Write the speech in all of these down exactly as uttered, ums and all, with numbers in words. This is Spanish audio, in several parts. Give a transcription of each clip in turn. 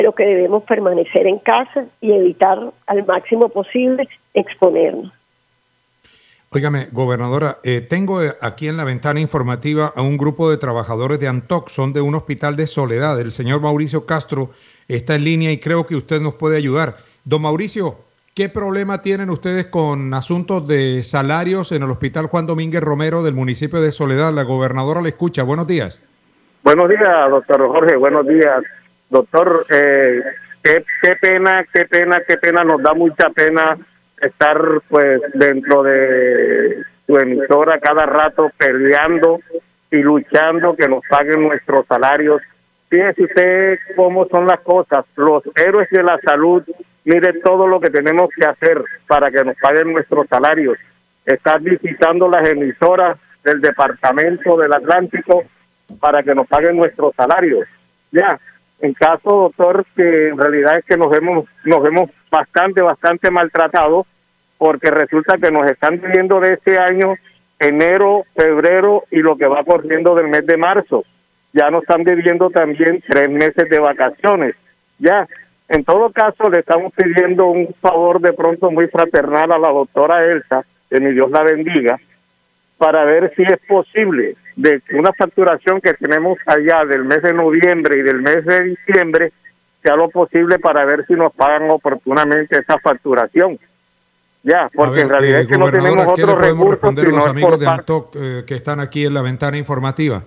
pero que debemos permanecer en casa y evitar al máximo posible exponernos. Óigame, gobernadora, eh, tengo aquí en la ventana informativa a un grupo de trabajadores de Antoc, son de un hospital de Soledad. El señor Mauricio Castro está en línea y creo que usted nos puede ayudar. Don Mauricio, ¿qué problema tienen ustedes con asuntos de salarios en el Hospital Juan Domínguez Romero del municipio de Soledad? La gobernadora le escucha. Buenos días. Buenos días, doctor Jorge. Buenos días. Doctor, eh, qué, qué pena, qué pena, qué pena, nos da mucha pena estar pues dentro de su emisora cada rato peleando y luchando que nos paguen nuestros salarios. Fíjese usted cómo son las cosas, los héroes de la salud, mire todo lo que tenemos que hacer para que nos paguen nuestros salarios. Estar visitando las emisoras del departamento del Atlántico para que nos paguen nuestros salarios. Ya, en caso, doctor, que en realidad es que nos vemos, nos vemos bastante, bastante maltratados, porque resulta que nos están viendo de este año enero, febrero y lo que va corriendo del mes de marzo. Ya nos están debiendo también tres meses de vacaciones. Ya, en todo caso, le estamos pidiendo un favor de pronto muy fraternal a la doctora Elsa, que mi Dios la bendiga, para ver si es posible de que una facturación que tenemos allá del mes de noviembre y del mes de diciembre sea lo posible para ver si nos pagan oportunamente esa facturación. Ya, porque ver, en realidad eh, es que no tenemos otros recursos. Responder a los amigos de Antoc eh, que están aquí en la ventana informativa?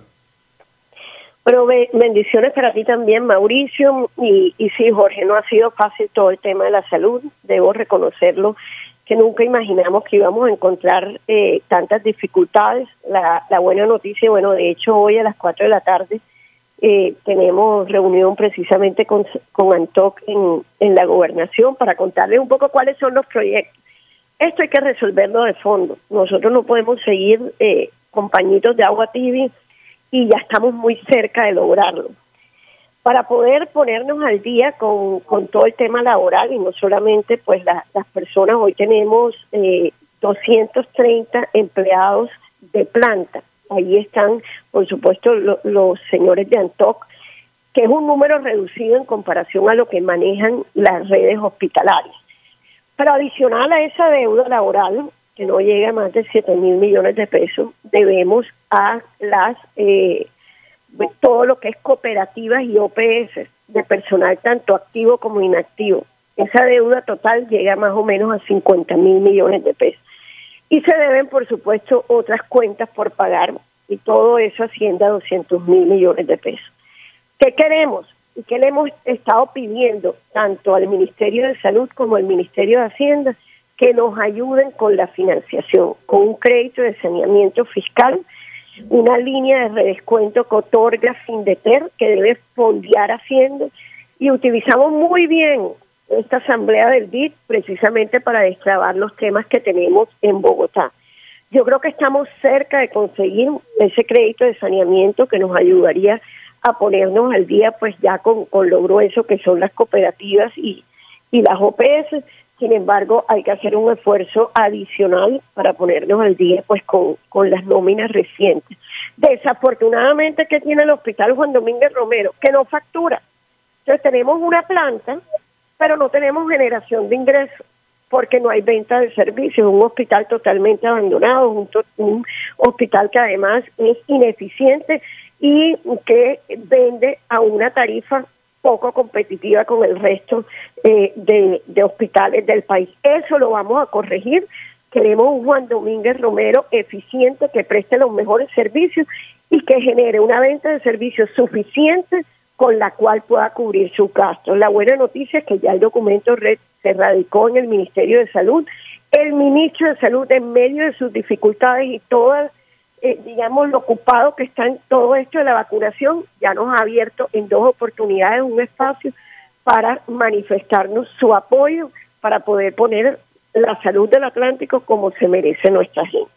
Bueno, bendiciones para ti también, Mauricio. Y, y sí, Jorge, no ha sido fácil todo el tema de la salud, debo reconocerlo, que nunca imaginamos que íbamos a encontrar eh, tantas dificultades. La, la buena noticia, bueno, de hecho hoy a las cuatro de la tarde eh, tenemos reunión precisamente con, con Antoc en, en la gobernación para contarles un poco cuáles son los proyectos. Esto hay que resolverlo de fondo. Nosotros no podemos seguir eh, con pañitos de agua tibia y ya estamos muy cerca de lograrlo. Para poder ponernos al día con, con todo el tema laboral y no solamente pues la, las personas, hoy tenemos eh, doscientos treinta empleados de planta. Ahí están, por supuesto, lo, los señores de Antoc, que es un número reducido en comparación a lo que manejan las redes hospitalarias. Pero adicional a esa deuda laboral, que no llega a más de siete mil millones de pesos, debemos a las... Eh, todo lo que es cooperativas y O P S de personal tanto activo como inactivo. Esa deuda total llega más o menos a cincuenta mil millones de pesos. Y se deben, por supuesto, otras cuentas por pagar, y todo eso asciende a doscientos mil millones de pesos. ¿Qué queremos? Y qué le hemos estado pidiendo tanto al Ministerio de Salud como al Ministerio de Hacienda, que nos ayuden con la financiación, con un crédito de saneamiento fiscal, una línea de redescuento que otorga Findeter, que debe fondear Hacienda, y utilizamos muy bien esta asamblea del D I T precisamente para destrabar los temas que tenemos en Bogotá. Yo creo que estamos cerca de conseguir ese crédito de saneamiento que nos ayudaría a ponernos al día pues ya con, con lo grueso que son las cooperativas y, y las O P S. Sin embargo, hay que hacer un esfuerzo adicional para ponernos al día pues con, con las nóminas recientes. Desafortunadamente, ¿qué tiene el Hospital Juan Domínguez Romero? Que no factura. Entonces tenemos una planta, pero no tenemos generación de ingresos, porque no hay venta de servicios. Un hospital totalmente abandonado, un, to- un hospital que además es ineficiente y que vende a una tarifa poco competitiva con el resto eh, de, de hospitales del país. Eso lo vamos a corregir. Queremos un Juan Domínguez Romero eficiente, que preste los mejores servicios y que genere una venta de servicios suficiente con la cual pueda cubrir sus gastos. La buena noticia es que ya el documento red se radicó en el Ministerio de Salud. El ministro de Salud, en medio de sus dificultades y todas, eh, digamos, lo ocupado que está en todo esto de la vacunación, ya nos ha abierto en dos oportunidades un espacio para manifestarnos su apoyo para poder poner la salud del Atlántico como se merece nuestra gente.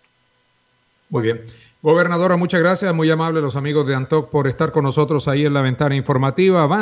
Muy bien. Gobernadora, muchas gracias. Muy amable los amigos de Antoc por estar con nosotros ahí en la ventana informativa.